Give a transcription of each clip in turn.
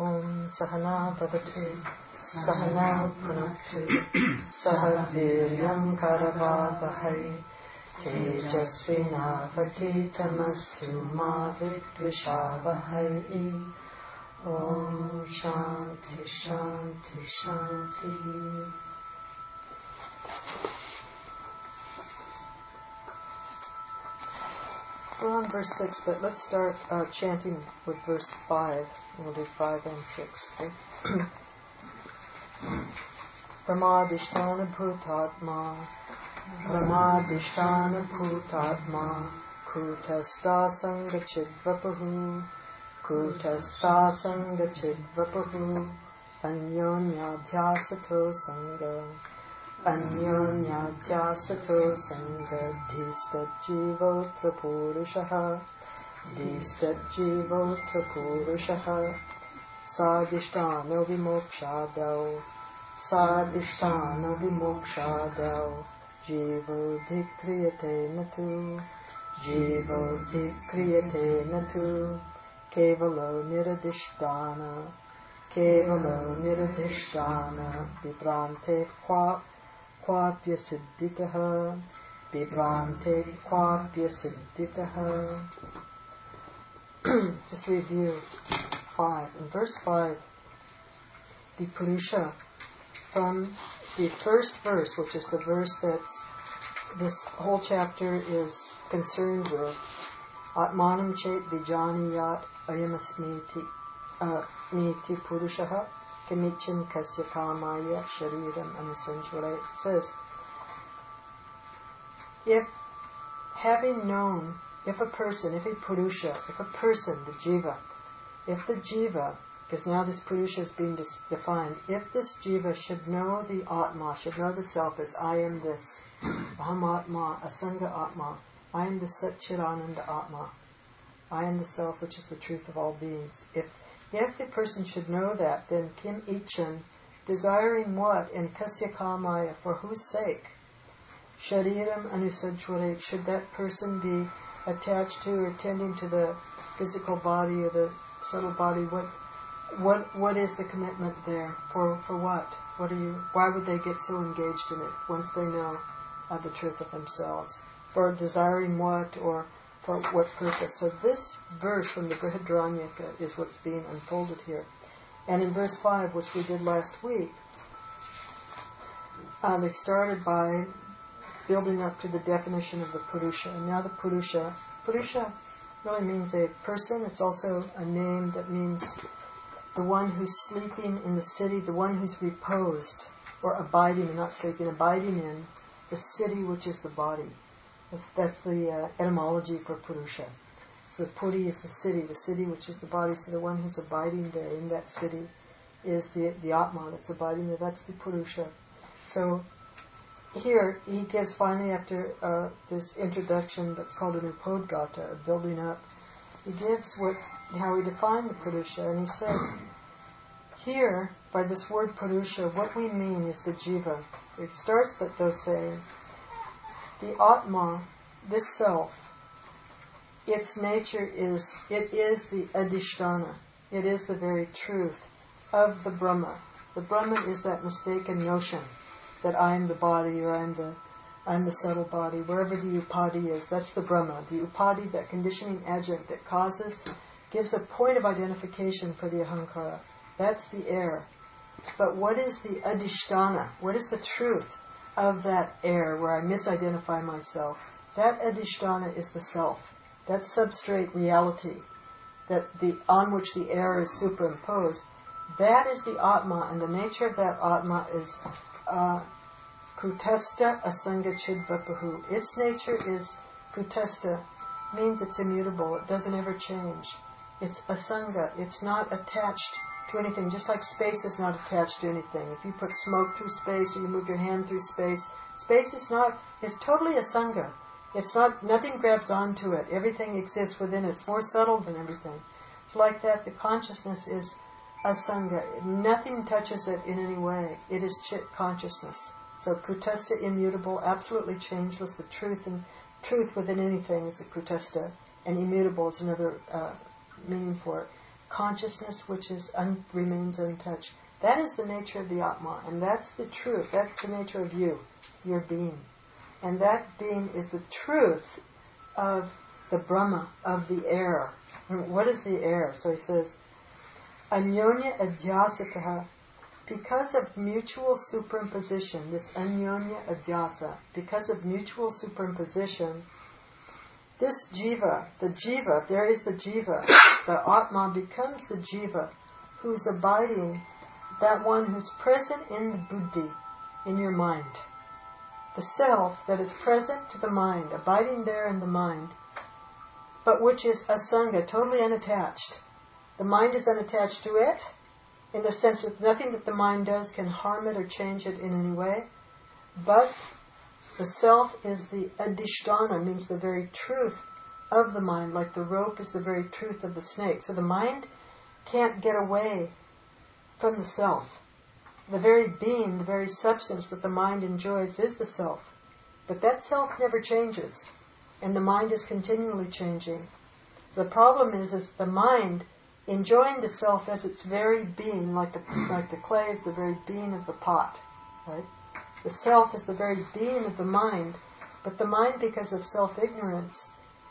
Om Sahana Bhavatu Sahana Punaktu Saha Viryam Karavavahai Tejasvinavaditamastu Ma Vidvishavahai. Om Shanti Shanti Shanti. We're on verse 6, but let's start chanting with verse 5. We'll do 5 and 6. Okay? Pramadishtana Bhutatma Pramadishtana Bhutatma Kutastha Sangachidvapahu Kutastha Sangachidvapahu Anyonyadhyasato Sangha Anyonyadhyasato Sangha Dhistat Jivotra Purushaha Sadhishtano Vimokshadau Jivo Dhikriyate Natu Kevalo Niradhishtana Vibrante Kvapya Siddhitaha. Just review 5. In verse 5, the Purusha, from the first verse, which is the verse that this whole chapter is concerned with, Atmanam chet vijaniyat ayamasmiti niti purushaha kamichan kasya kamaya shariram anusanjvara. It says, if having known, if a person, the jiva, if the jiva, because now this Purusha is being defined, if this jiva should know the Atma, should know the self as I am this, Aham Atma, Asanga Atma, I am the Satchidananda Atma, I am the self which is the truth of all beings. If the person should know that, then Kim Ichan, desiring what? And Kasya Kamaya, for whose sake? Shariram Anusajvare, should that person be attached to or tending to the physical body or the subtle body? What is the commitment there? For what? Why would they get so engaged in it once they know the truth of themselves? For desiring what, or for what purpose? So this verse from the Brihadaranyaka is what's being unfolded here. And in verse 5, which we did last week, they started by building up to the definition of the Purusha. And now the Purusha really means a person. It's also a name that means the one who's sleeping in the city, the one who's reposed, or abiding, and not sleeping, abiding in the city which is the body. That's the etymology for Purusha. So Puri is the city which is the body. So the one who's abiding there in that city is the Atma that's abiding there. That's the Purusha. So here he gives finally, after this introduction that's called an Upodgata, a building up, he gives how he defined the Purusha, and he says, here, by this word Purusha, what we mean is the jiva. So he starts though saying, the Atma, this self, its nature is the Adhisthana. It is the very truth of the Brahma. The Brahma is that mistaken notion that I am the body, or I'm the subtle body, wherever the upadi is. That's the Brahma. The upadi, that conditioning adjunct that gives a point of identification for the ahankara. That's the air. But what is the adhisthana? What is the truth of that air where I misidentify myself? That adhisthana is the self. That substrate reality on which the air is superimposed. That is the Atma, and the nature of that Atma is Kutastha Asanga Chidvapahu. Its nature is Kutastha, means it's immutable, it doesn't ever change. It's Asanga, it's not attached to anything, just like space is not attached to anything. If you put smoke through space, or you move your hand through space, space is totally Asanga. It's not, nothing grabs onto it, everything exists within it, it's more subtle than everything. So like that, the consciousness is Asanga. Nothing touches it in any way. It is Chit consciousness. So Kutastha, immutable, absolutely changeless. The truth within anything is a Kutastha, and immutable is another meaning for it. consciousness which remains untouched. That is the nature of the Atma, and that's the truth. That's the nature of you, your being. And that being is the truth of the Brahma, of the air. What is the air? So he says, Anyonya adhyasataha, because of mutual superimposition, this anyonya adhyasa, because of mutual superimposition, this jiva, there is the jiva, the Atma becomes the jiva, who's abiding, that one who's present in the buddhi, in your mind. The self that is present to the mind, abiding there in the mind, but which is asanga, totally unattached. The mind is unattached to it, in the sense that nothing that the mind does can harm it or change it in any way, but the self is the adhisthana, means the very truth of the mind, like the rope is the very truth of the snake. So the mind can't get away from the self. The very being, the very substance that the mind enjoys is the self. But that self never changes, and the mind is continually changing. The problem is the mind enjoying the self as its very being, like the clay is the very being of the pot, right? The self is the very being of the mind, but the mind, because of self-ignorance,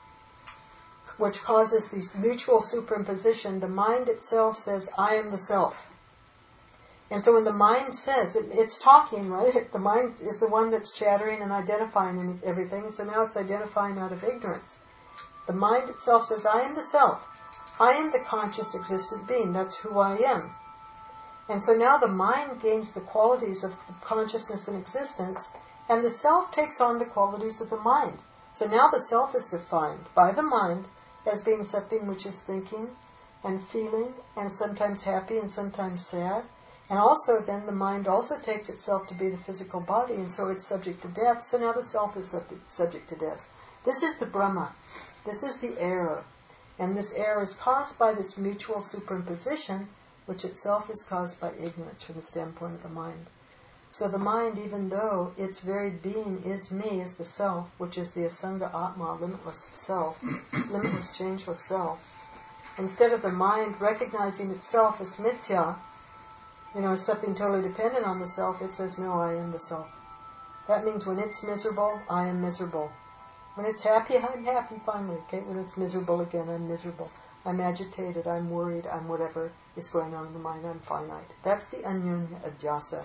which causes these mutual superimposition, the mind itself says, I am the self. And so when the mind says, it's talking, right? The mind is the one that's chattering and identifying everything, so now it's identifying out of ignorance. The mind itself says, I am the self. I am the conscious existent being. That's who I am. And so now the mind gains the qualities of consciousness and existence, and the self takes on the qualities of the mind. So now the self is defined by the mind as being something which is thinking and feeling, and sometimes happy and sometimes sad. And also then the mind also takes itself to be the physical body, and so it's subject to death. So now the self is subject to death. This is the Brahma. This is the error. And this error is caused by this mutual superimposition, which itself is caused by ignorance from the standpoint of the mind. So the mind, even though its very being is me, is the self, which is the Asanga Atma, limitless self, limitless changeless self, instead of the mind recognizing itself as mithya, as something totally dependent on the self, it says, no, I am the self. That means when it's miserable, I am miserable. When it's happy, I'm happy finally. Okay? When it's miserable again, I'm miserable. I'm agitated, I'm worried, I'm whatever is going on in the mind, I'm finite. That's the anyonya adhyasa.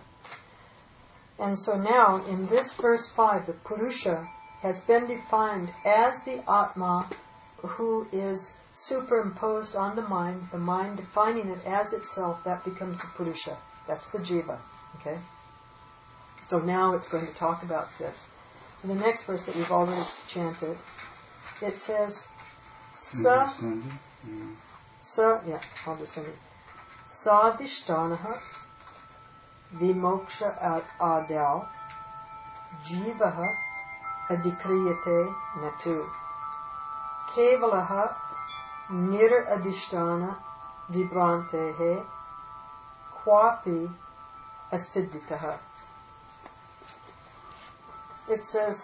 And so now, in this verse 5, the Purusha has been defined as the Atma who is superimposed on the mind defining it as itself, that becomes the Purusha. That's the Jiva. Okay? So now it's going to talk about this. In the next verse that we've already chanted, it says, Sadhishtanaha vimoksha adau jivaha adikriyate natu kevalaha nir adhishtana vibrantehe kwapi asiddhitaha. It says,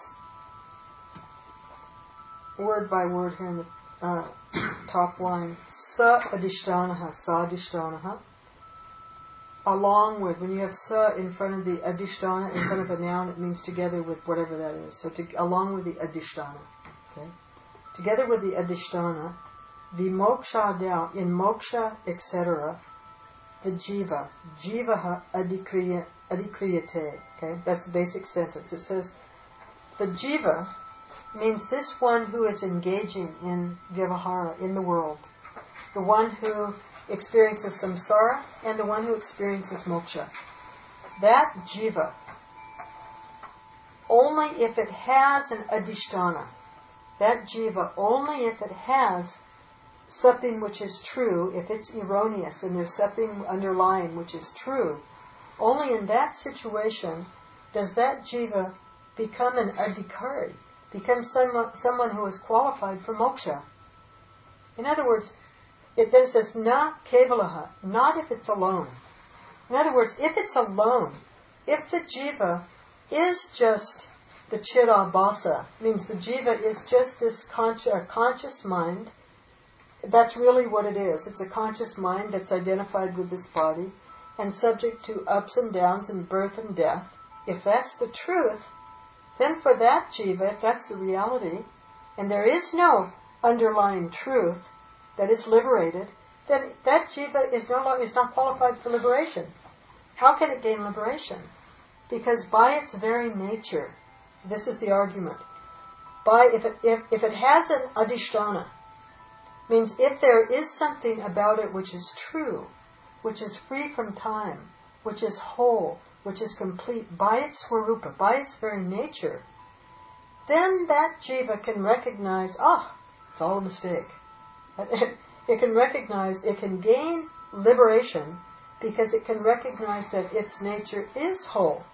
word by word here in the top line, sa adhishtanaha, along with, when you have sa in front of the adhishtana, in front of a noun, it means together with whatever that is. So along with the adhishtana. Okay? Together with the adhishtana, the moksha down, in moksha, etc., the jivaha adikriyate. Okay? That's the basic sentence. It says, the jiva means this one who is engaging in vyavahara, in the world. The one who experiences samsara and the one who experiences moksha. That jiva, only if it has an adhisthana, that jiva, only if it has something which is true, if it's erroneous and there's something underlying which is true, only in that situation does that jiva become an adhikari, become someone who is qualified for moksha. In other words, it then says, na kevalaha, not if it's alone. In other words, if it's alone, if the jiva is just the chidabhasa, means the jiva is just this conscious mind, That's really what it is. It's a conscious mind that's identified with this body and subject to ups and downs and birth and death. If that's the truth, then for that jiva, if that's the reality, and there is no underlying truth that is liberated, then that jiva is not qualified for liberation. How can it gain liberation? Because by its very nature, this is the argument, if it has an adhisthana, means if there is something about it which is true, which is free from time, which is whole, which is complete by its swarupa, by its very nature, then that jiva can recognize, it's all a mistake. It can recognize, it can gain liberation because it can recognize that its nature is whole.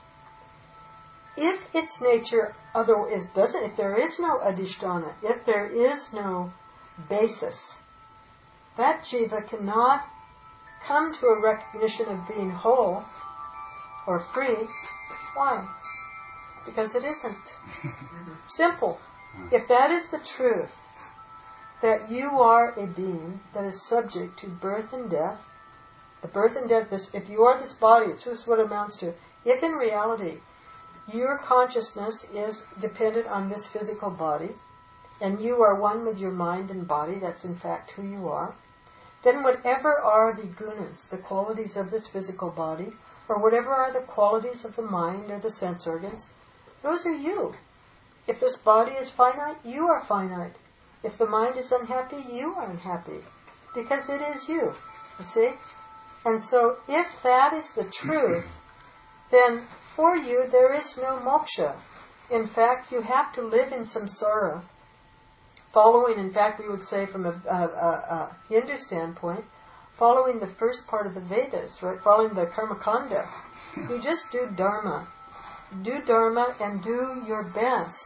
If its nature if there is no adhisthana, if there is no basis, that jiva cannot come to a recognition of being whole or free. Why? Because it isn't. Simple. If that is the truth, that you are a being that is subject to birth and death, the birth and death, if you are this body, this is what it amounts to. If in reality your consciousness is dependent on this physical body, and you are one with your mind and body, that's in fact who you are, then whatever are the gunas, the qualities of this physical body, or whatever are the qualities of the mind or the sense organs, those are you. If this body is finite, you are finite. If the mind is unhappy, you are unhappy. Because it is you see? And so, if that is the truth, then for you there is no moksha. In fact, you have to live in samsara, following, in fact, we would say from a Hindu standpoint, following the first part of the Vedas, right? Following the Karma Kanda. You just do Dharma. Do Dharma and do your best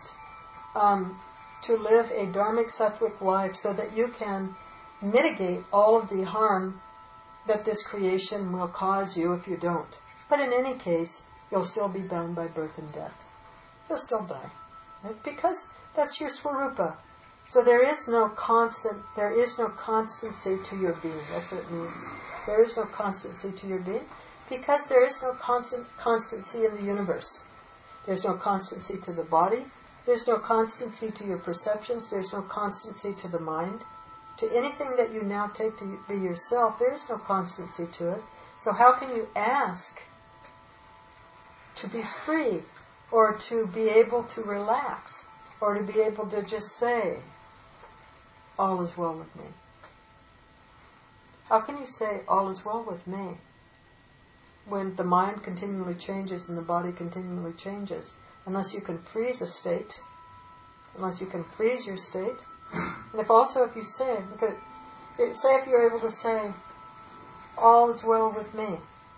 to live a dharmic sattvic life so that you can mitigate all of the harm that this creation will cause you if you don't. But in any case, you'll still be bound by birth and death. You'll still die. Right? Because that's your swarupa. So there is no constancy to your being. That's what it means. There is no constancy to your being because there is no constancy in the universe. There's no constancy to the body. There's no constancy to your perceptions. There's no constancy to the mind. To anything that you now take to be yourself, there is no constancy to it. So how can you ask to be free or to be able to relax or to be able to just say, all is well with me? How can you say, all is well with me, when the mind continually changes and the body continually changes, unless you can freeze a state, unless you can freeze your state? And if you say, if you're able to say, all is well with me.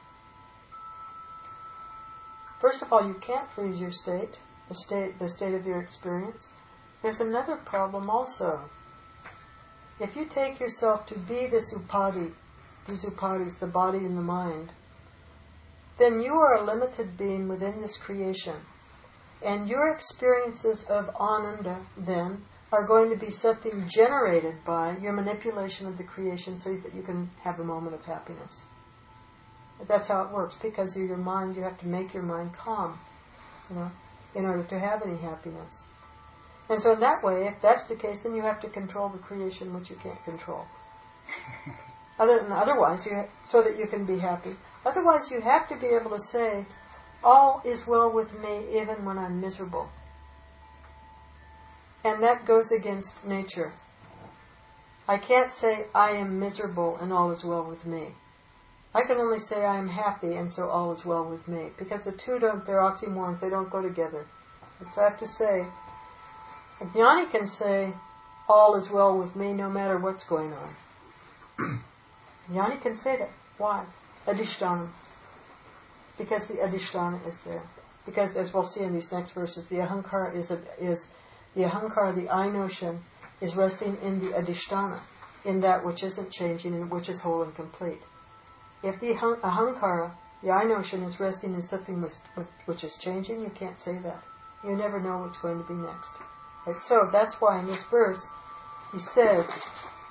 First of all, you can't freeze your state, the state of your experience. There's another problem also. If you take yourself to be this upadhi, these upadhis, the body and the mind, then you are a limited being within this creation. And your experiences of ananda, then, are going to be something generated by your manipulation of the creation so that you can have a moment of happiness. That's how it works. Because you're your mind, you have to make your mind calm, in order to have any happiness. And so in that way, if that's the case, then you have to control the creation which you can't control. Otherwise, so that you can be happy. Otherwise, you have to be able to say, all is well with me even when I'm miserable. And that goes against nature. I can't say, I am miserable and all is well with me. I can only say I am happy and so all is well with me. Because the two they're oxymorons, they don't go together. So I have to say, a jnani can say, all is well with me no matter what's going on. Jnani can say that. Why? Adhisthana. Because the adhisthana is there. Because, as we'll see in these next verses, the ahankara the I notion, is resting in the adhisthana, in that which isn't changing and which is whole and complete. If the ahankara, the I notion, is resting in something which is changing, you can't say that. You never know what's going to be next. Right? So that's why in this verse he says,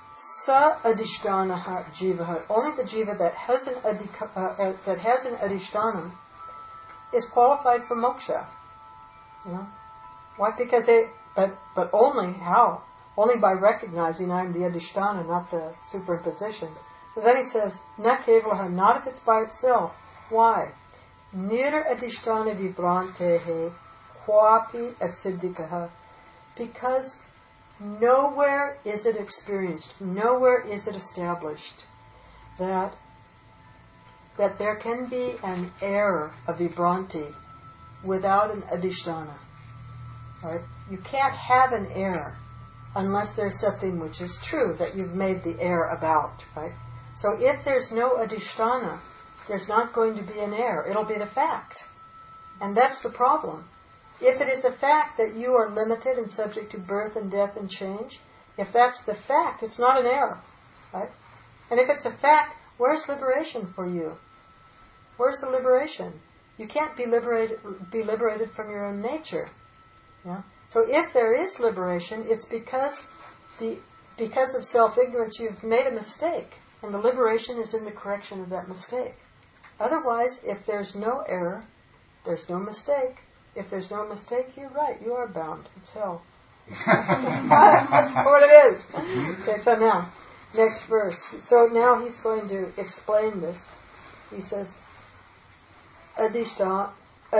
Sa adhishtanaha jivaha. Only the jiva that has an adhishtanam is qualified for moksha. You know? Why? Because but only how? Only by recognizing I'm the adhishtana, not the superimposition. So then he says, na kevalaha, not if it's by itself. Why? Nir adhishtana vibrantehe quapi asiddhikaha. Because nowhere is it experienced, nowhere is it established that there can be an error of vibranti without an adhisthana. Right? You can't have an error unless there's something which is true that you've made the error about. Right? So if there's no adhisthana, there's not going to be an error. It'll be the fact. And that's the problem. If it is a fact that you are limited and subject to birth and death and change, if that's the fact, it's not an error. Right? And if it's a fact, where's liberation for you? Where's the liberation? You can't be liberated from your own nature. Yeah? So if there is liberation, it's because of self-ignorance you've made a mistake, and the liberation is in the correction of that mistake. Otherwise, if there's no error, there's no mistake. If there's no mistake, you're right, you are bound. It's hell. That's what it is. Okay, so now, next verse. So now he's going to explain this. He says, Adhishtanam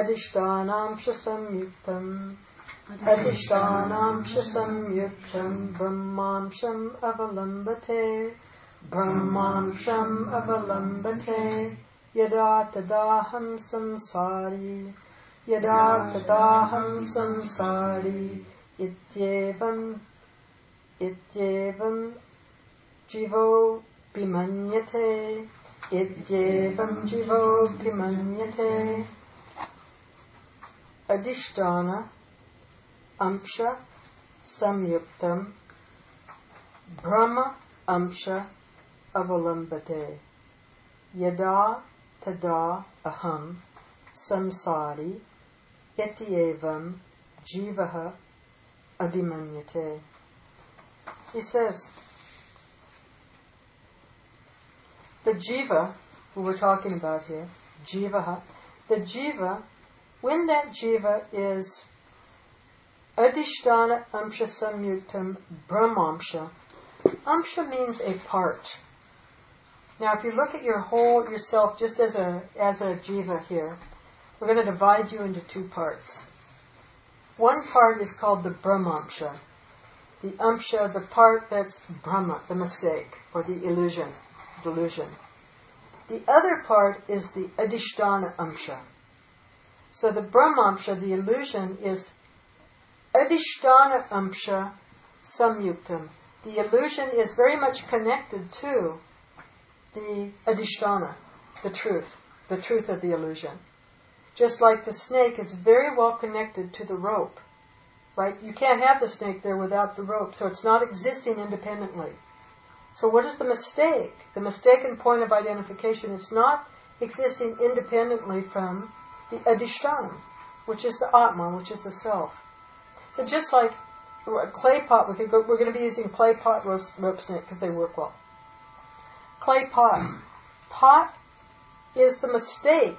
shasamyuktam Adhishtanam shasamyuktam Brahmamsham avalambate Brahmamsham avalambate Yada tadaham samsari Yada tadaham samsari Ityevam jivo bimanyate Ityevam jivo bimanyate Adhishtana amsha samyuktam Brahma amsha avalambate Yada tada aham samsari ityevam jivaha abhimanyate. He says, the jiva, who we're talking about here, jivaha, the jiva, when that jiva is adhishtana amsha samyuktam brahmamsha, amsha means a part. Now, if you look at yourself just as a jiva here, we're going to divide you into two parts. One part is called the Brahmamsha, the amsha, the part that's Brahma, the mistake, or the illusion, delusion. The other part is the Adhishtana amsha. So the Brahmamsha, the illusion, is Adhishtana amsha samyuktam. The illusion is very much connected to the Adhishtana, the truth of the illusion. Just like the snake is very well connected to the rope, right? You can't have the snake there without the rope, so it's not existing independently. So what is the mistake? The mistaken point of identification is not existing independently from the Adhishtana, which is the Atma, which is the self. So just like a clay pot, we're going to be using clay pot, rope snake, because they work well. Clay pot. Pot is the mistake,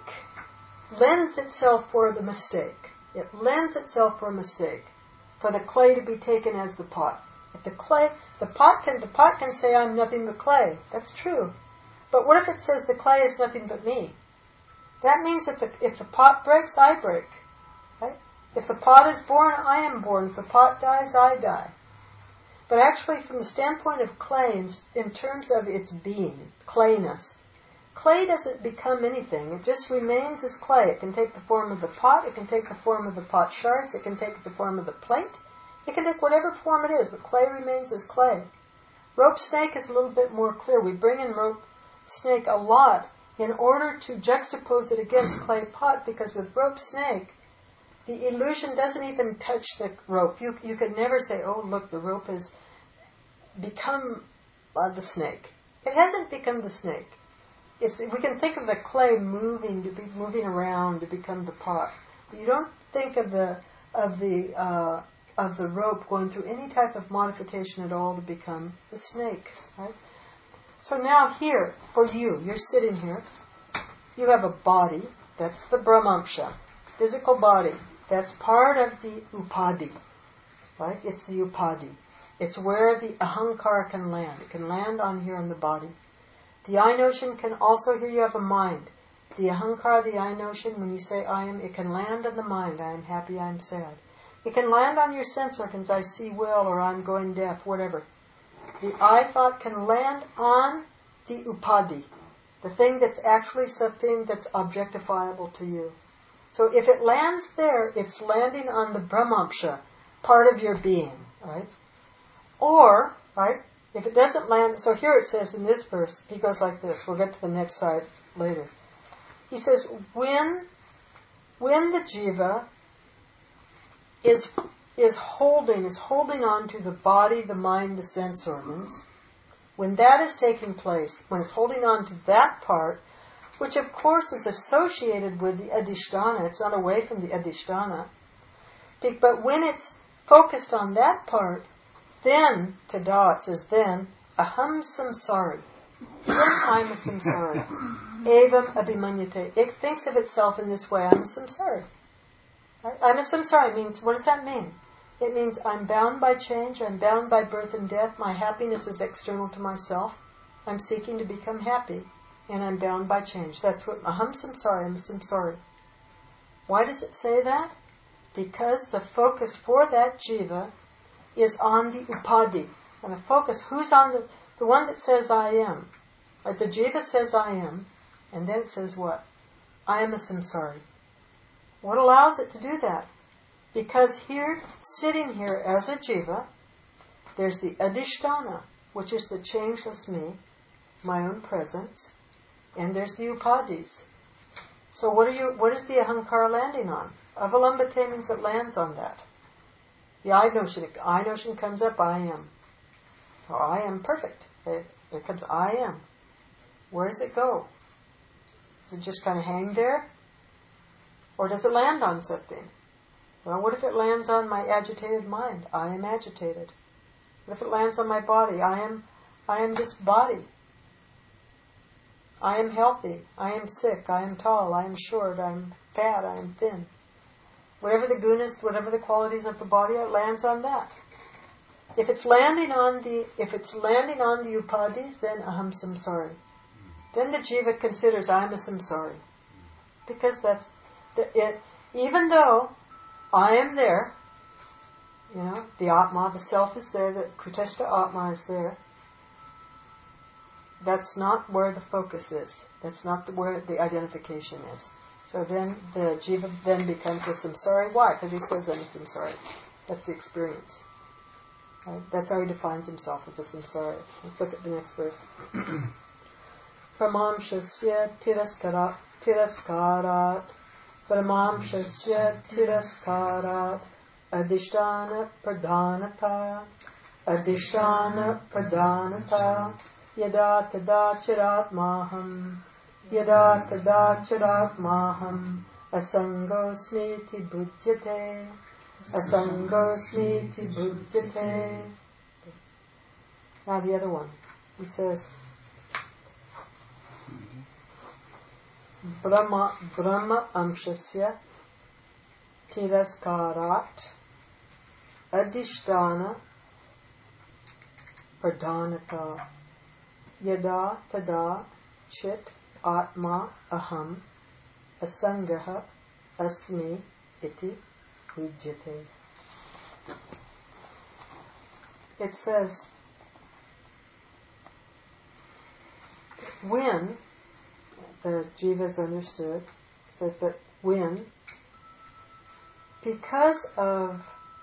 lends itself for the mistake. It lends itself for a mistake, for the clay to be taken as the pot. If the pot can say, I'm nothing but clay. That's true. But what if it says the clay is nothing but me? That means if the pot breaks, I break. Right? If the pot is born, I am born. If the pot dies, I die. But actually, from the standpoint of clay, in terms of its being, clayness, clay doesn't become anything. It just remains as clay. It can take the form of the pot. It can take the form of the pot shards. It can take the form of the plate. It can take whatever form it is, but clay remains as clay. Rope snake is a little bit more clear. We bring in rope snake a lot in order to juxtapose it against clay pot, because with rope snake, the illusion doesn't even touch the rope. You could never say, oh, look, the rope has become the snake. It hasn't become the snake. We can think of the clay moving around to become the pot. But you don't think of the of the rope going through any type of modification at all to become the snake. Right? So now here, for you, you're sitting here, you have a body, that's the Brahmamsha, physical body, that's part of the Upadi. Right? It's the Upadi. It's where the Ahankara can land. It can land on here on the body. The I notion can also, here you have a mind. The Ahankara, the I notion, when you say I am, it can land on the mind. I am happy, I am sad. It can land on your sense organs. I see well, or I'm going deaf, whatever. The I thought can land on the Upadi, the thing that's actually something that's objectifiable to you. So if it lands there, it's landing on the Brahmamsha, part of your being, right? Or, right, if it doesn't land, so here it says in this verse, he goes like this, we'll get to the next side later. He says, when the jiva is holding on to the body, the mind, the sense organs, when that is taking place, when it's holding on to that part, which of course is associated with the adhisthana, it's not away from the adhisthana, but when it's focused on that part, then, tada, it says then, aham samsari. Yes, I'm a samsara. Evam abhimanyate. It thinks of itself in this way, I'm a samsara. Right? I'm a samsara means, what does that mean? It means I'm bound by change, I'm bound by birth and death, my happiness is external to myself, I'm seeking to become happy, and I'm bound by change. That's what, aham samsara, I'm a samsara. Why does it say that? Because the focus for that jiva is on the upadi. And the focus, who's on the one that says I am. Like the jiva says I am, and then it says what? I am a samsari. What allows it to do that? Because here, sitting here as a jiva, there's the adhisthana, which is the changeless me, my own presence, and there's the upadis. So what is the ahankara landing on? Avalambate means it lands on that. The I notion comes up, I am. So I am perfect. There comes I am. Where does it go? Does it just kind of hang there? Or does it land on something? Well, what if it lands on my agitated mind? I am agitated. What if it lands on my body? I am this body. I am healthy. I am sick. I am tall. I am short. I am fat. I am thin. Whatever the gunas, whatever the qualities of the body, it lands on that. If it's landing on the upadis, then aham samsari. Then the jiva considers I'm a samsari, because that's it. Even though I am there, the atma, the self is there, the kuteshta atma is there. That's not where the focus is. That's not where the identification is. So then the jiva then becomes a samsari. Why? Because he says I'm a samsari. That's the experience. Right? That's how he defines himself, as a samsari. Let's look at the next verse. Pramamshasya tiraskarat Pramamshasya tiraskarat Adhisthana pradhanata Yada tada chiratmaham Yada tada chiratmaham Asangosmiti bhujyate Asangosmiti bhujyate. Now the other one. He says Brahma amshasya tiraskarat adhisthana pradhanata yada tada chit atma aham asangaha asmi iti vijjate. It says, when the jiva is understood, says that when, because of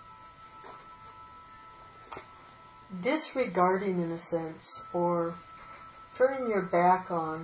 disregarding in a sense, or turning your back on,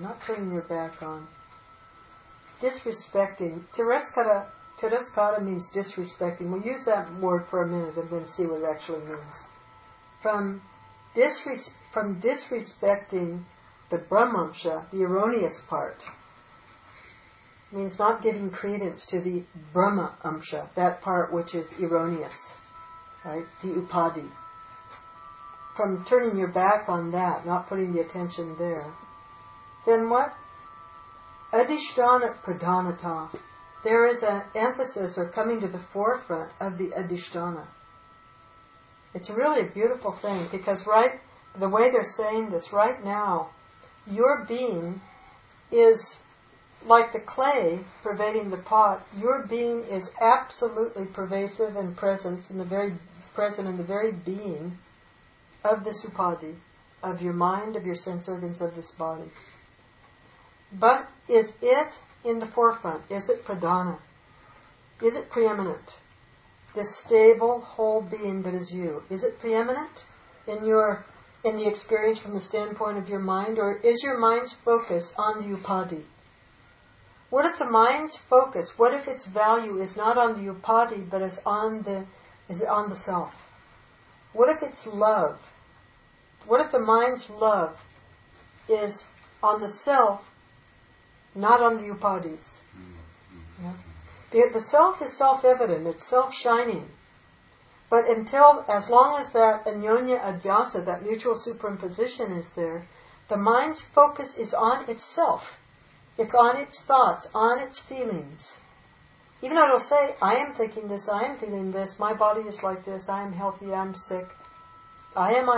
disrespecting, tiraskara means disrespecting. We'll use that word for a minute and then see what it actually means. From disrespecting the Brahmamsha, the erroneous part, means not giving credence to the Brahma Amsha, that part which is erroneous. right? The upadi. From turning your back on that, not putting the attention there, then what? Adhisthana pradhanata. There is an emphasis or coming to the forefront of the adhisthana. It's really a beautiful thing because the way they're saying this right now, your being is like the clay pervading the pot. Your being is absolutely pervasive and present in the very being of this upadi, of your mind, of your sense organs, of this body. But is it in the forefront? Is it pradhana? Is it preeminent? This stable, whole being that is you. Is it preeminent in the experience from the standpoint of your mind, or is your mind's focus on the upadi? What if the mind's focus, what if its value is not on the upadi, but is on the self? What if its love, what if the mind's love is on the self, not on the upadis? Yeah. The self is self-evident, it's self-shining. But as long as that anyonya adhyasa, that mutual superimposition is there, the mind's focus is on itself. It's on its thoughts, on its feelings. Even though it'll say, I am thinking this, I am feeling this, my body is like this, I am healthy, I am sick. I am.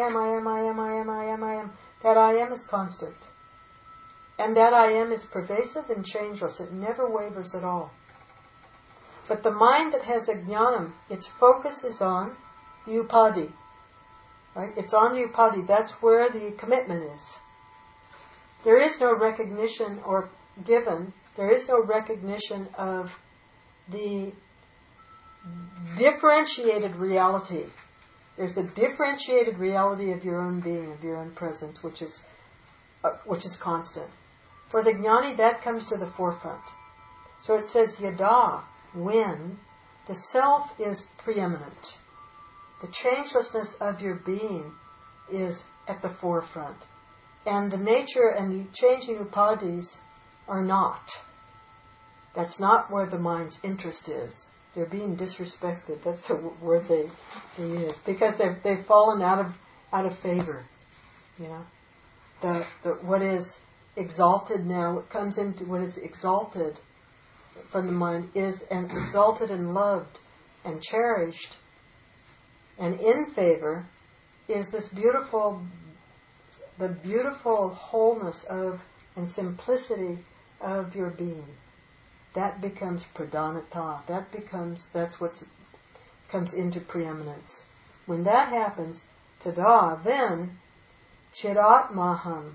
That I am is constant. And that I am is pervasive and changeless. It never wavers at all. But the mind that has ajnanam, its focus is on the upadi. Right? It's on the upadi. That's where the commitment is. There is no recognition there is no recognition of the differentiated reality. There's the differentiated reality of your own being, of your own presence, which is constant. For the jnani, that comes to the forefront. So it says yada, when the self is preeminent. The changelessness of your being is at the forefront. And the nature and the changing upadis are not. That's not where the mind's interest is. They're being disrespected. That's the word they use. Because they've fallen out of favor. You know? What is exalted now, what comes into what is exalted from the mind is exalted and loved and cherished and in favor is the beautiful wholeness of and simplicity of your being. That becomes pradhanata. That's what comes into preeminence. When that happens, tada, then chiratmaham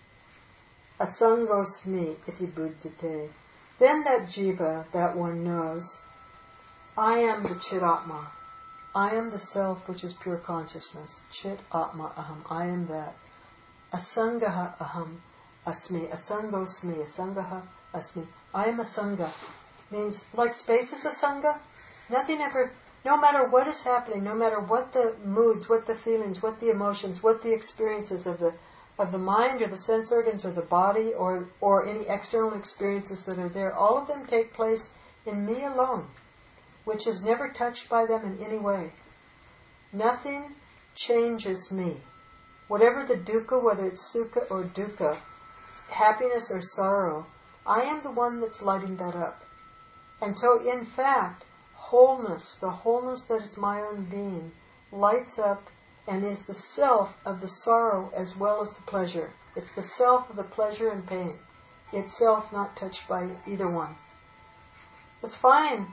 asangosmi iti buddhite. Then that jiva, that one knows, I am the chiratma. I am the self which is pure consciousness. Chit atma aham. I am that. Asangaha aham asmi. Asangosmi. Asangaha asmi. I am asanga. Means like space is asanga. Nothing ever, no matter what is happening, no matter what the moods, what the feelings, what the emotions, what the experiences of the mind or the sense organs or the body or any external experiences that are there, all of them take place in me alone, which is never touched by them in any way. Nothing changes me. Whatever the dukkha, whether it's sukha or dukkha, happiness or sorrow, I am the one that's lighting that up. And so, in fact, wholeness, the wholeness that is my own being, lights up and is the self of the sorrow as well as the pleasure. It's the self of the pleasure and pain. Itself not touched by either one. It's fine,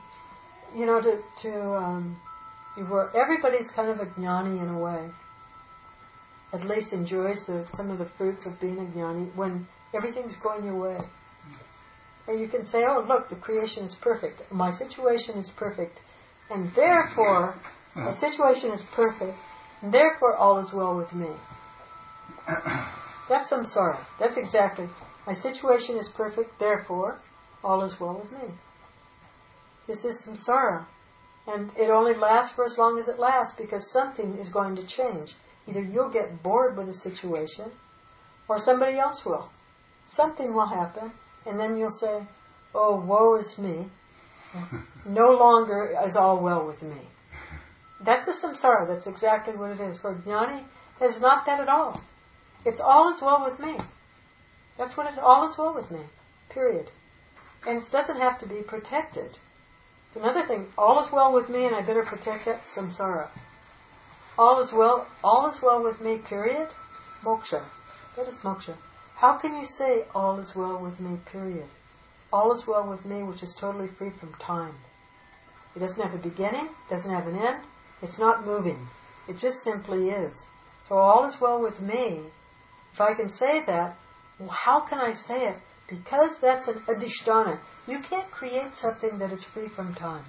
everybody's kind of a jnani in a way. At least enjoys some of the fruits of being a jnani when everything's going your way. And you can say, oh, look, the creation is perfect. My situation is perfect. And therefore, my situation is perfect. And therefore, all is well with me. That's samsara. That's exactly. My situation is perfect. Therefore, all is well with me. This is samsara. And it only lasts for as long as it lasts because something is going to change. Either you'll get bored with the situation or somebody else will. Something will happen. And then you'll say, oh, woe is me. No longer is all well with me. That's the samsara. That's exactly what it is. For jnani, it's not that at all. It's all is well with me. That's what it is. All is well with me. Period. And it doesn't have to be protected. It's another thing. All is well with me, and I better protect that samsara. All is well with me, period. Moksha. That is moksha. How can you say all is well with me, period? All is well with me, which is totally free from time. It doesn't have a beginning, doesn't have an end, it's not moving. It just simply is. So all is well with me. If I can say that, well, how can I say it? Because that's an adhisthana. You can't create something that is free from time.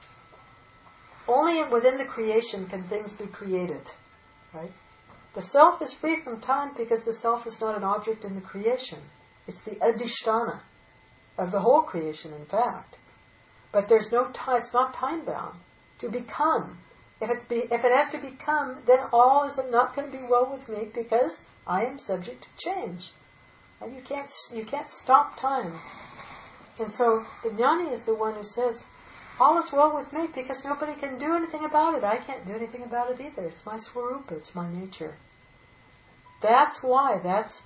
Only within the creation can things be created. Right? The self is free from time because the self is not an object in the creation. It's the adhisthana of the whole creation, in fact. But there's no time, it's not time bound. To become, if it has to become, then all is not going to be well with me because I am subject to change. And you can't stop time. And so the jnani is the one who says, all is well with me because nobody can do anything about it. I can't do anything about it either. It's my swarupa, it's my nature. That's why,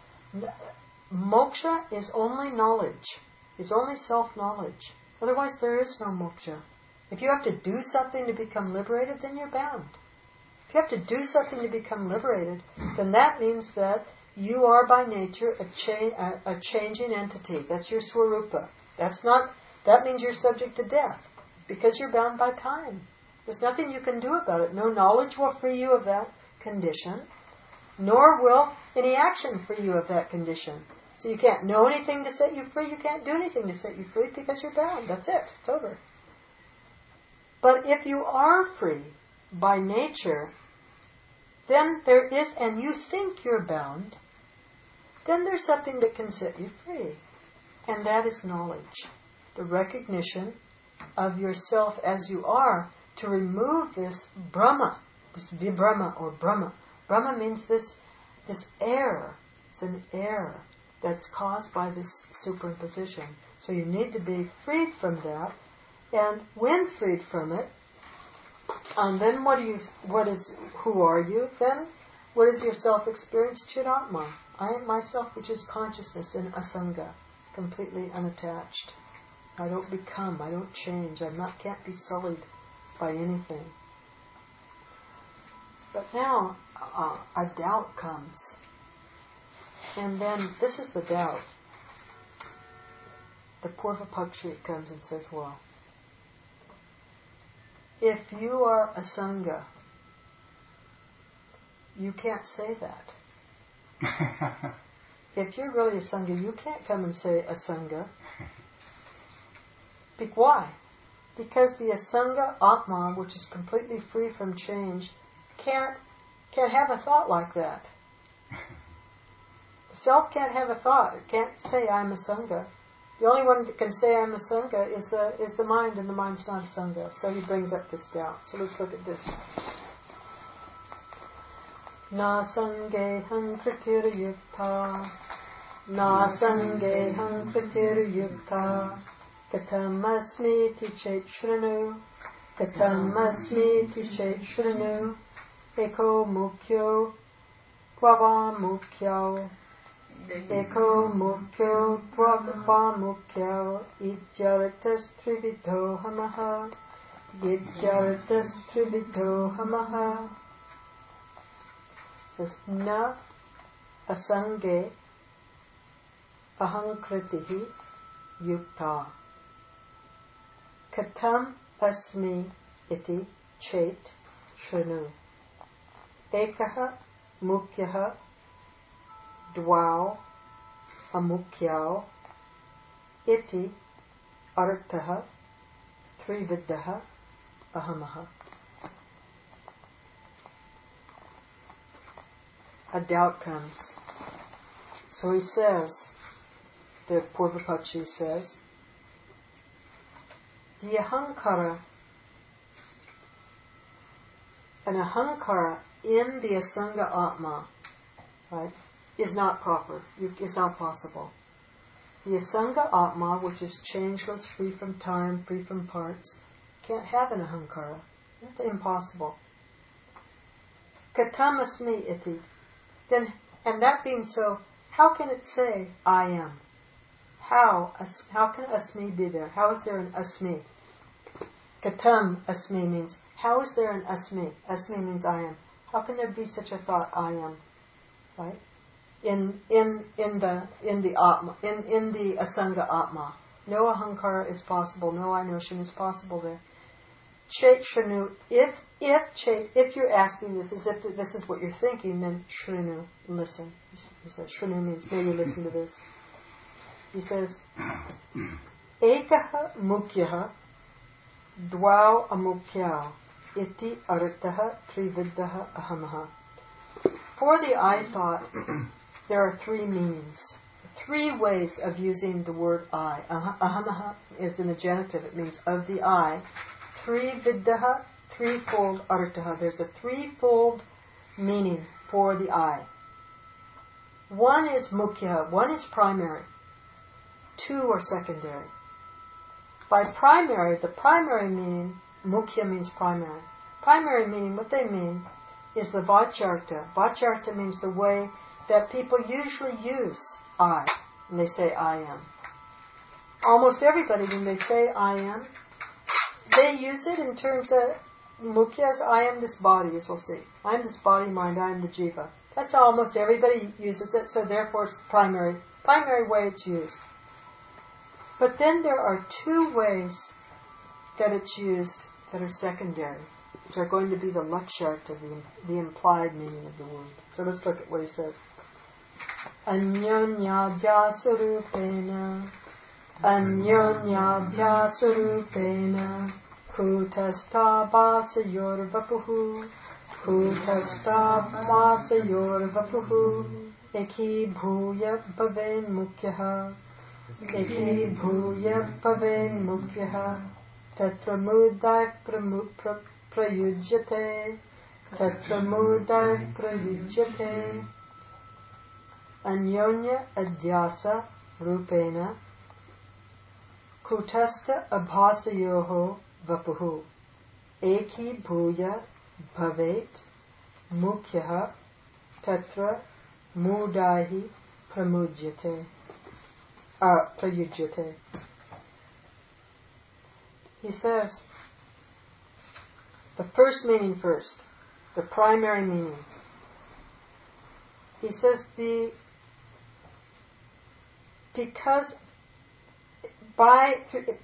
moksha is only knowledge. It's only self-knowledge. Otherwise there is no moksha. If you have to do something to become liberated, then you're bound. If you have to do something to become liberated, then that means that you are by nature a changing entity. That's your swarupa. That means you're subject to death because you're bound by time. There's nothing you can do about it. No knowledge will free you of that condition, nor will any action free you of that condition. So you can't know anything to set you free, you can't do anything to set you free because you're bound. That's it. It's over. But if you are free by nature, then there is, and you think you're bound, then there's something that can set you free. And that is knowledge. The recognition of yourself as you are, to remove this Brahma, this Vibrahma or Brahma. Brahma means this error. It's an error that's caused by this superimposition. So you need to be freed from that. And when freed from it, then who are you? Then what is your self-experience? Chidatma. I am myself, which is consciousness in asanga, completely unattached. I don't become, I don't change, can't be sullied by anything. But now a doubt comes. And then this is the doubt. The Purvapakshi comes and says, well, if you are a Sangha, you can't say that. If you're really a Sangha, you can't come and say a Sangha. Why? Because the Asanga Atma, which is completely free from change, can't have a thought like that. The self can't have a thought. It can't say I'm a Sangha. The only one that can say I'm a Sangha is the mind, and the mind's not a Sangha. So he brings up this doubt. So let's look at this. Na sangeham kritir yukta, na sangeham kritir yukta, katam asmiti chet shranu, katam asmiti chet shranu, eko mukyo, kvava mukyo, eko mukyo, kvava mukyo, ityartas trivito hamaha, ityartas trivito hamaha. Says, na asange ahankritihi yukta. Katam asmi iti chet shranu. Ekaha mukyaha dvau amukyau iti artaha trividaha ahamaha. A doubt comes. So he says, the Purvapakshi says, the ahankara, an ahankara in the asanga atma, right, is not proper. It's not possible. The asanga atma, which is changeless, free from time, free from parts, can't have an ahankara. It's impossible. Katam asmi iti. Then, and that being so, how can it say, I am? How can asmi be there? How is there an asmi? Katam asmi means, how is there an asmi? Asmi means I am. How can there be such a thought, I am? Right? In the Atma, in the Asanga Atma. No ahankara is possible, no I notion is possible there. Chet shrinu, if you're asking this as if this is what you're thinking, then shrinu, listen. He says, shrinu means maybe listen to this. He says, Ekaha mukyaha dvau amukyau iti aritaha trividdaha ahamaha. For the I thought, there are three meanings. Three ways of using the word I. Ahamaha is in the genitive, it means of the I. Trividdaha, threefold aritaha. There's a threefold meaning for the I. One is mukhya, one is primary. Two are secondary. By primary, the primary meaning, mukhya means primary. Primary meaning, what they mean, is the vacharta. Vacharta means the way that people usually use I, when they say I am. Almost everybody, when they say I am, they use it in terms of mukhya as I am this body, as we'll see. I am this body, mind, I am the jiva. That's how almost everybody uses it, so therefore it's the primary way it's used. But then there are two ways that it's used that are secondary, which are going to be the laksharta, the implied meaning of the word. So let's look at what he says. Anyonyadhyasurupena Anyonyadhyasurupena Kutastabasayorvapuhu Kutastabasayorvapuhu Eki bhuya bhaven mukyaha Eki bhuya bhaven mukyaha Tatra mudak prayujyate Tatra mudak prayujyate Anyonya adhyasa rupena Kutasta abhasayoho vapuhu Eki bhuya bhavet mukyaha tatra mudahi prayujyate. He says, the first meaning first, the primary meaning. He says because by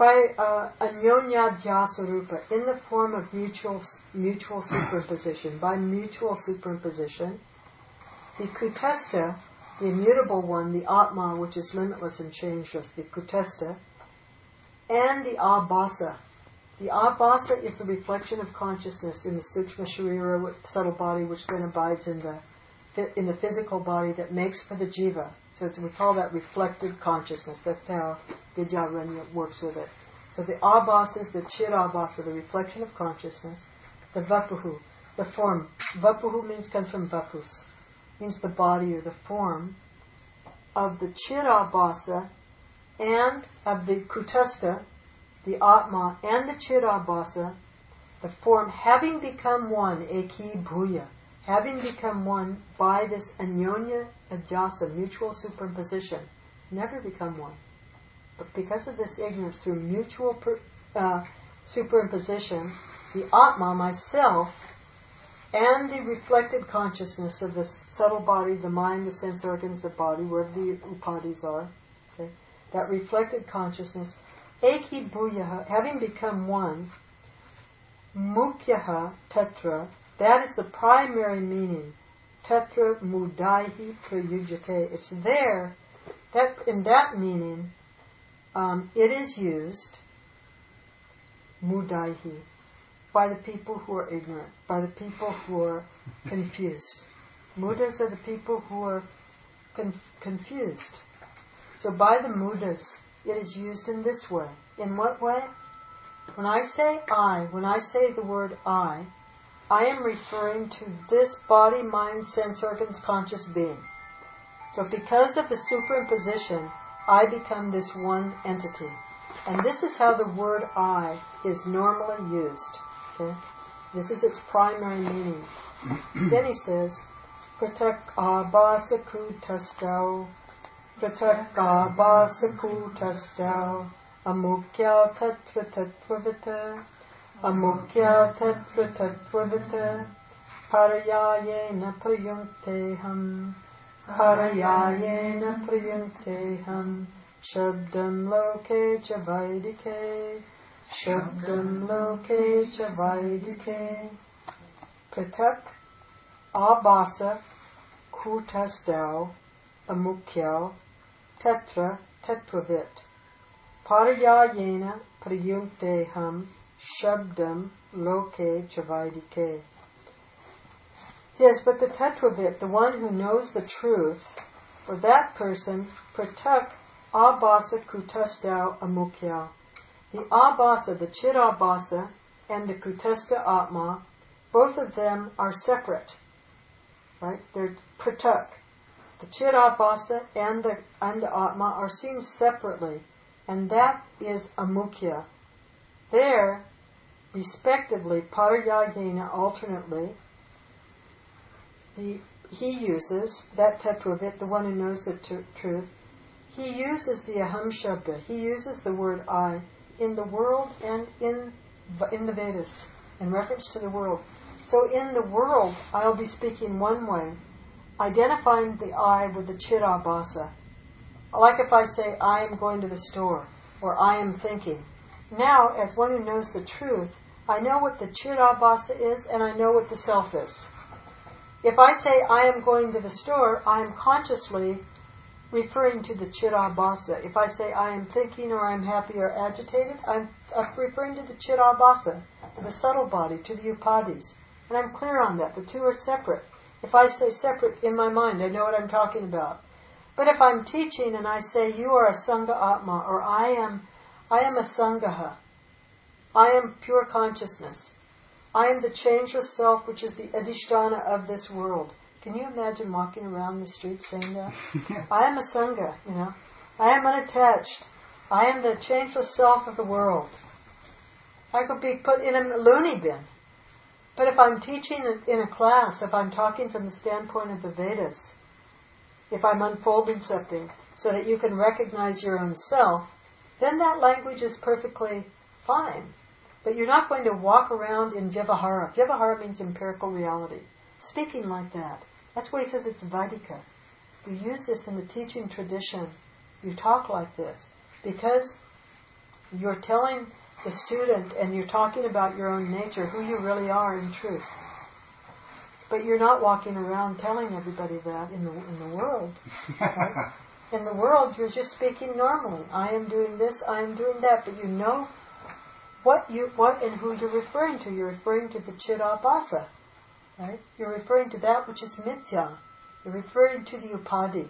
anyonyadhyasarupa, in the form of mutual superimposition, by mutual superimposition, the kutastha, the immutable one, the Atma, which is limitless and changeless, the kutastha, and the abhasa. The abhasa is the reflection of consciousness in the sukshma sharira, subtle body, which then abides in the physical body that makes for the jiva. So we call that reflected consciousness. That's how Vidyaranya works with it. So the abhasa is the chid abhasa, the reflection of consciousness. The vapuhu, the form. Vapuhu comes from vapus, means the body or the form of the chid abhasa and of the kutastha, the atma, and the chid abhasa, the form having become one, eki bhuya, having become one by this anyonya adhyasa, mutual superimposition, never become one. But because of this ignorance, through mutual superimposition, the Atma, myself, and the reflected consciousness of the subtle body, the mind, the sense organs, the body, wherever the upadis are, okay, that reflected consciousness, eki bhuyaha, having become one, mukyaha tatra, that is the primary meaning. Tatra mudaihi prayujyate. It's there, that in that meaning, it is used, mudaihi, by the people who are ignorant, by the people who are confused. Mudas are the people who are confused. So by the mudas, it is used in this way. In what way? When I say the word I am referring to this body, mind, sense organs, conscious being. So because of the superimposition, I become this one entity. And this is how the word I is normally used. Okay? This is its primary meaning. Then he says, Pratak abhasa kutastau, Pratak abhasa kutastau, amukya tatra tatvavita, amukya tatra tatvavita, parayayena prayunteham, parayayena prayunteham, shabdam loke cha vaidike, shabdam loke cha vaidike. Pratak abhasa kutastau, amukyau tatra tatvavit, parayayena prayunteham, shabdam loke chavaidike. Yes, but the Tattvavit, the one who knows the truth, for that person, pratak abhasa kutastau amukyau. The abhasa, the chid abhasa, and the kutastha atma, both of them are separate. Right? They're pratak. The chid abhasa and the atma are seen separately, and that is amukya. There, respectively, parayayena, alternately, he uses, that Tattvavit, the one who knows the truth, he uses the aham shabda, he uses the word I in the world and in the Vedas, in reference to the world. So in the world, I'll be speaking one way, identifying the I with the chid abhasa. Like if I say, I am going to the store, or I am thinking. Now, as one who knows the truth, I know what the chid abhasa is, and I know what the self is. If I say I am going to the store, I am consciously referring to the chid abhasa. If I say I am thinking or I am happy or agitated, I'm referring to the chid abhasa, to the subtle body, to the upadhis. And I'm clear on that. The two are separate. If I say separate in my mind, I know what I'm talking about. But if I'm teaching and I say you are a sangha atma, or I am a sangaha, I am pure consciousness, I am the changeless self, which is the adhisthana of this world. Can you imagine walking around the street saying that? I am a sangha, I am unattached. I am the changeless self of the world. I could be put in a loony bin. But if I'm teaching in a class, if I'm talking from the standpoint of the Vedas, if I'm unfolding something so that you can recognize your own self, then that language is perfectly fine. But you're not going to walk around in vyavahara. Vyavahara means empirical reality. Speaking like that. That's why he says it's Vaidika. You use this in the teaching tradition. You talk like this. Because you're telling the student and you're talking about your own nature, who you really are in truth. But you're not walking around telling everybody that in the world. Right? In the world, you're just speaking normally. I am doing this, I am doing that. But you know what and who you're referring to. You're referring to the chid abhasa, right? You're referring to that which is mithya. You're referring to the upadhi.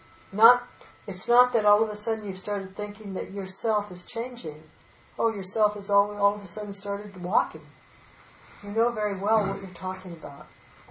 It's not that all of a sudden you've started thinking that yourself is changing. Oh, yourself is all of a sudden started walking. You know very well what you're talking about.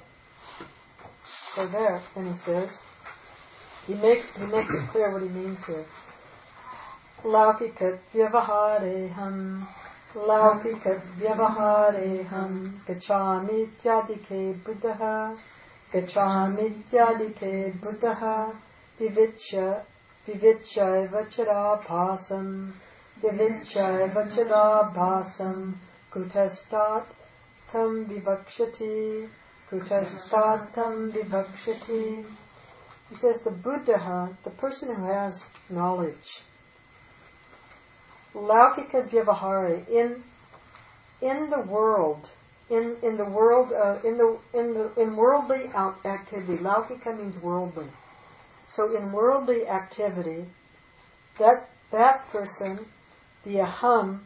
So there, then he says, he makes it clear what he means here. Laukikat vyavahareham, Laukikat vyavahareham, Gachami tyadike buddhaha, Gachami tyadike buddhaha, Vivitya vachara bhasam, Vivitya vachara bhasam, Kutastat tam vivakshati, Kutastat tam vivakshati. He says the buddhaha, the person who has knowledge, Laukika vyavahare, in the world, in worldly activity. Laukika means worldly. So in worldly activity, that person, the aham,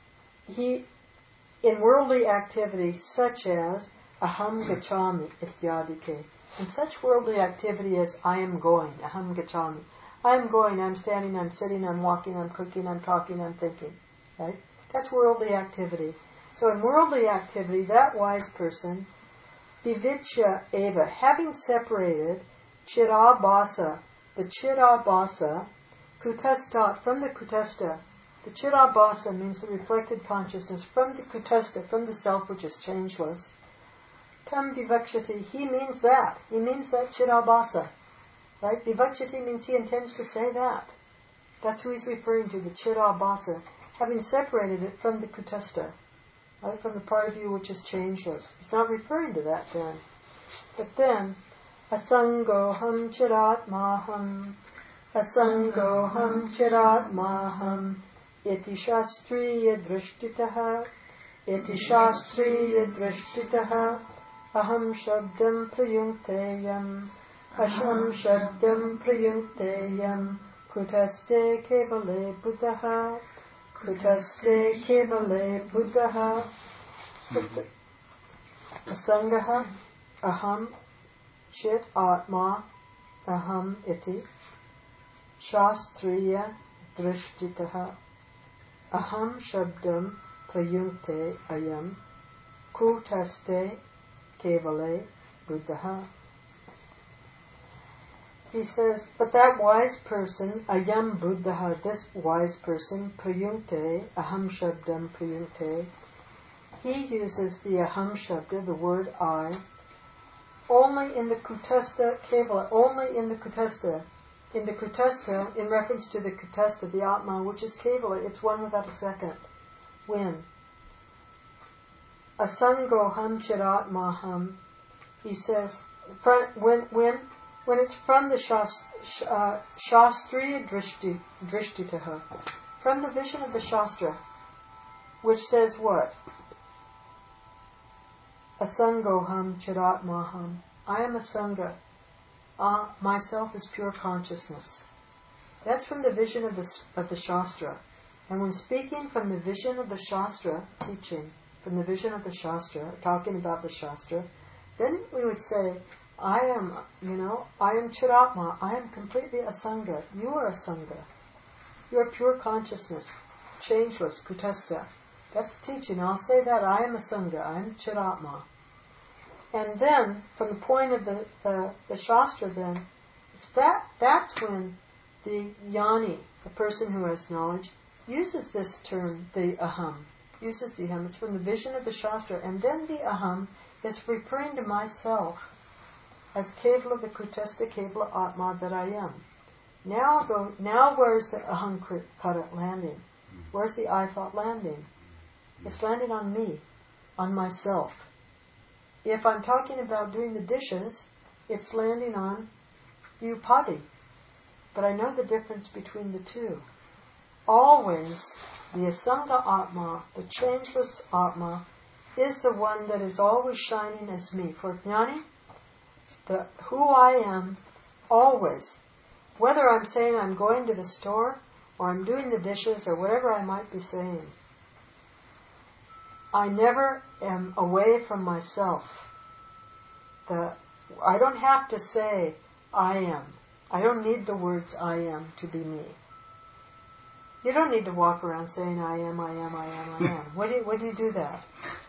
in worldly activity such as aham gachami ityadike, in such worldly activity as I am going, aham gachami. I am going, I'm standing, I'm sitting, I'm walking, I'm cooking, I'm talking, I'm thinking. Right? That's worldly activity. So in worldly activity, that wise person, vivitya eva, having separated chidabhasa, the chidabhasa, kutastat, from the kutastha, The Chidabhasa means the reflected consciousness from the Kutastha, from the self which is changeless. Tam Vivakshati, he means that. He means that Chidabhasa. Right? Vivakshati means he intends to say that. That's who he's referring to, the Chidabhasa, having separated it from the Kutastha, right? From the part of you which is changeless. He's not referring to that then. But then, Asangoham Chiratmaham, Asangoham Chiratmaham, Iti Shastriya Drishtitaha, Iti Shastriya Drishtitaha, Aham Shabdam Prayunteyam, Asham Shabdam Prayunteyam, Kutaste Kevale Buddhaha, Kutaste Kevale Buddhaha, Asangaha, Aham, Chit Atma, Aham Iti, Shastriya Drishtitaha, Aham Shabdam Prayunkte Ayam, Kutaste Kevale Buddhaha. He says, but that wise person, Ayam Buddhaha, this wise person, Prayunkte, Aham Shabdam Prayunkte, he uses the Aham Shabda, the word I, only in the Kutastha Kevala, only in the Kutastha. In the Kutastha, in reference to the Kutastha, the Atma, which is Kevala, it's one without a second. When? Asangoham Chiratmaham, he says, when it's from the Shastriya Drishtitaha, from the vision of the Shastra, which says what? Asangoham Chiratmaham. I am a Sangha. Myself is pure consciousness. That's from the vision of the Shastra. And when speaking from the vision of the Shastra, teaching from the vision of the Shastra, talking about the Shastra, then we would say, I am Chiratma. I am completely a Sangha. You are a Sangha. You are pure consciousness, changeless, Kutastha. That's the teaching. I'll say that. I am a Sangha. I am Chiratma. And then, from the point of the Shastra then, that's when the Jnani, the person who has knowledge, uses this term, the Aham. Uses the Aham. It's from the vision of the Shastra. And then the Aham is referring to myself as Kevala, the Kutastha Kevala Atma that I am. Now where's the Ahankara landing? Where's the I thought landing? It's landing on me, on myself. If I'm talking about doing the dishes, it's landing on the upadi. But I know the difference between the two. Always, the Asanga Atma, the changeless Atma, is the one that is always shining as me. For Jnani, who I am, always, whether I'm saying I'm going to the store, or I'm doing the dishes, or whatever I might be saying, I never am away from myself. I don't have to say I am. I don't need the words I am to be me. You don't need to walk around saying I am, I am, I am, I am. What do you do that?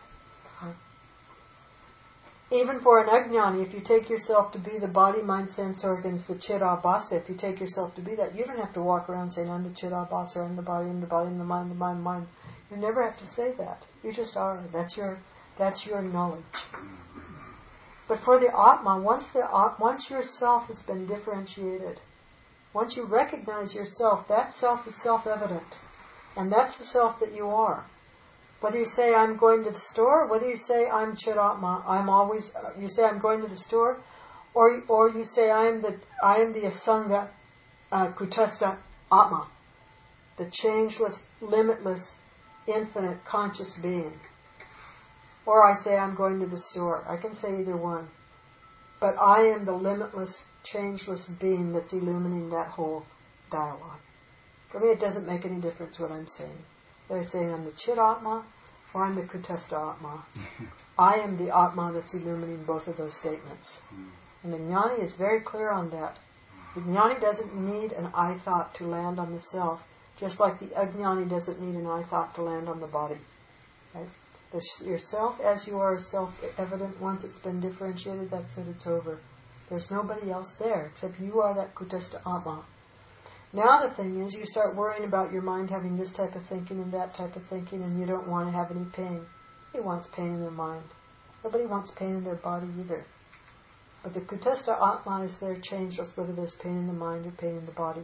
Even for an Ajnani, if you take yourself to be the body, mind, sense organs, the Chidabhasa, if you take yourself to be that, you don't have to walk around saying I'm the Chidabhasa, I'm the body, I'm the mind, the mind, the mind. You never have to say that. You just are. That's your knowledge. But for the Atma, once yourself has been differentiated, once you recognize yourself, that self is self-evident. And that's the self that you are. Whether you say I'm going to the store, whether you say I'm Chiratma, you say I'm going to the store, or you say I am the Asanga Kutastha Atma, the changeless, limitless, infinite, conscious being. Or I say I'm going to the store. I can say either one. But I am the limitless, changeless being that's illuminating that whole dialogue. For me, it doesn't make any difference what I'm saying. Whether I say I'm the Chit Atma or I'm the Kutastha Atma. I am the Atma that's illuminating both of those statements. And the Jnani is very clear on that. The Jnani doesn't need an I thought to land on the self, just like the Ajnani doesn't need an I thought to land on the body. Right? Yourself as you are is self-evident. Once it's been differentiated, that's it, it's over. There's nobody else there except you are that Kutastha Atma. Now the thing is, you start worrying about your mind having this type of thinking and that type of thinking, and you don't want to have any pain. Nobody wants pain in their mind. Nobody wants pain in their body either. But the Kutastha Atma is there changeless, whether there's pain in the mind or pain in the body.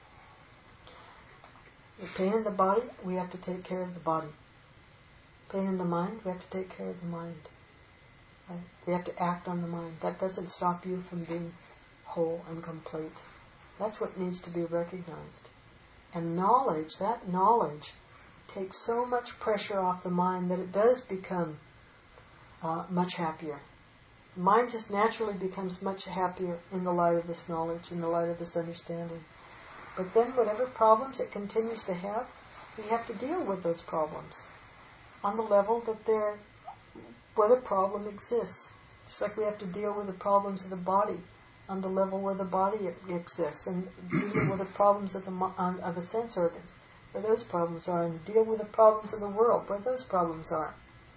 The pain in the body, we have to take care of the body. Pain in the mind, we have to take care of the mind. Right? We have to act on the mind. That doesn't stop you from being whole and complete. That's what needs to be recognized. And knowledge, that knowledge, takes so much pressure off the mind that it does become much happier. The mind just naturally becomes much happier in the light of this knowledge, in the light of this understanding. But then whatever problems it continues to have, we have to deal with those problems on the level that where the problem exists. Just like we have to deal with the problems of the body on the level where the body exists, and deal with the problems of the sense organs, where those problems are, and deal with the problems of the world, where those problems are.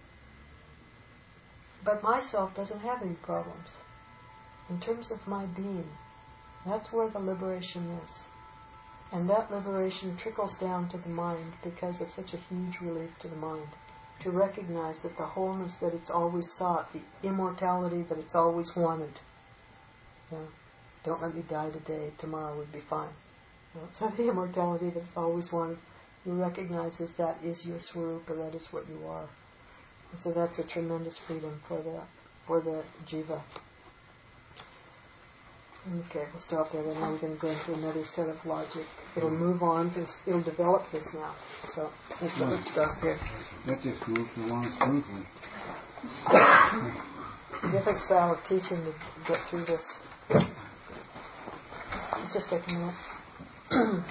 But myself doesn't have any problems. In terms of my being, that's where the liberation is. And that liberation trickles down to the mind because it's such a huge relief to the mind to recognize that the wholeness that it's always sought, the immortality that it's always wanted. Don't let me die today, tomorrow would be fine. So the immortality that it's always wanted, you recognize as that is your swarupa, that is what you are. And so that's a tremendous freedom for the jiva. Okay, we'll stop there. Then now we're going to go into another set of logic. It'll move on. It'll develop this now. So let's stop here. That just moves along smoothly. Different style of teaching to get through this. Let's just take a minute.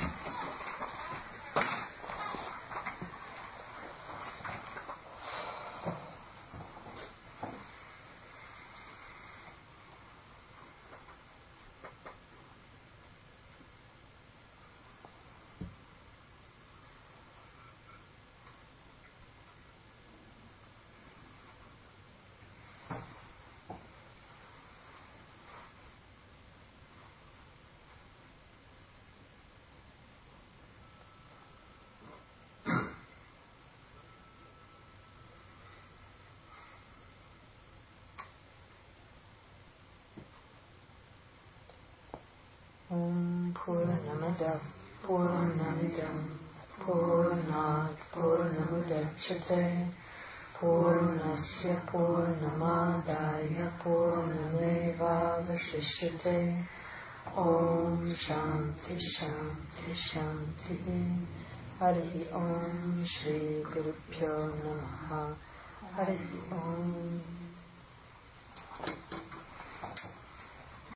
Om Purnamada Purnamidam Purnat Purnamudachyate Purnasya Purnamadaya Purnameva Vasishyate. Om Shanti Shanti Shanti. Hari Om Shri Guru Pyo Namaha. Hari Om.